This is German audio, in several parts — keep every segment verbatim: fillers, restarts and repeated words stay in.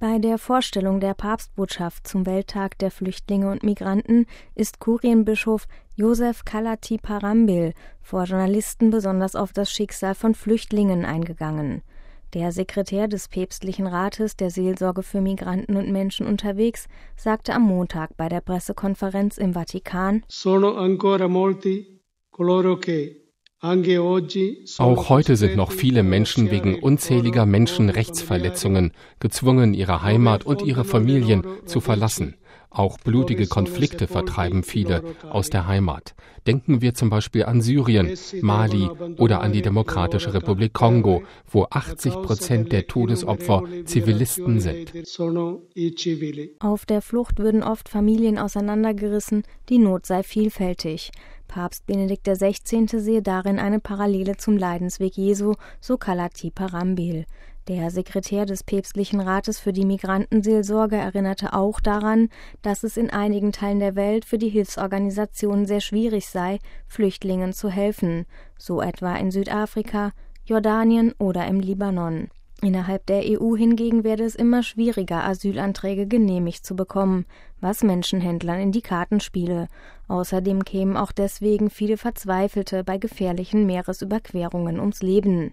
Bei der Vorstellung der Papstbotschaft zum Welttag der Flüchtlinge und Migranten ist Kurienbischof Joseph Kalatiparambil vor Journalisten besonders auf das Schicksal von Flüchtlingen eingegangen. Der Sekretär des Päpstlichen Rates der Seelsorge für Migranten und Menschen unterwegs sagte am Montag bei der Pressekonferenz im Vatikan: Sono ancora molti coloro che Auch heute sind noch viele Menschen wegen unzähliger Menschenrechtsverletzungen gezwungen, ihre Heimat und ihre Familien zu verlassen. Auch blutige Konflikte vertreiben viele aus der Heimat. Denken wir zum Beispiel an Syrien, Mali oder an die Demokratische Republik Kongo, wo achtzig Prozent der Todesopfer Zivilisten sind. Auf der Flucht würden oft Familien auseinandergerissen, die Not sei vielfältig. Papst Benedikt der Sechzehnte sehe darin eine Parallele zum Leidensweg Jesu, so Kalatiparambil. Der Sekretär des Päpstlichen Rates für die Migrantenseelsorge erinnerte auch daran, dass es in einigen Teilen der Welt für die Hilfsorganisationen sehr schwierig sei, Flüchtlingen zu helfen, so etwa in Südafrika, Jordanien oder im Libanon. Innerhalb der E U hingegen werde es immer schwieriger, Asylanträge genehmigt zu bekommen, was Menschenhändlern in die Karten spiele. Außerdem kämen auch deswegen viele Verzweifelte bei gefährlichen Meeresüberquerungen ums Leben.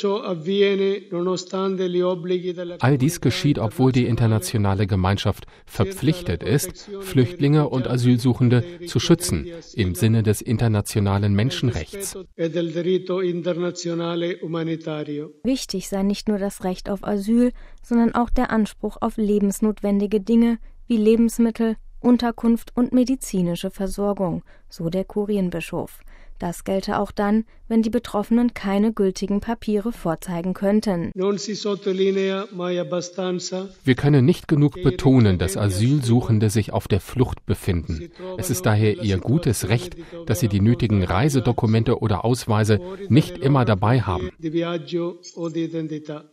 All dies geschieht, obwohl die internationale Gemeinschaft verpflichtet ist, Flüchtlinge und Asylsuchende zu schützen, im Sinne des internationalen Menschenrechts. Wichtig sei nicht nur das Recht auf Asyl, sondern auch der Anspruch auf lebensnotwendige Dinge wie Lebensmittel, Unterkunft und medizinische Versorgung, so der Kurienbischof. Das gelte auch dann, wenn die Betroffenen keine gültigen Papiere vorzeigen könnten. Wir können nicht genug betonen, dass Asylsuchende sich auf der Flucht befinden. Es ist daher ihr gutes Recht, dass sie die nötigen Reisedokumente oder Ausweise nicht immer dabei haben.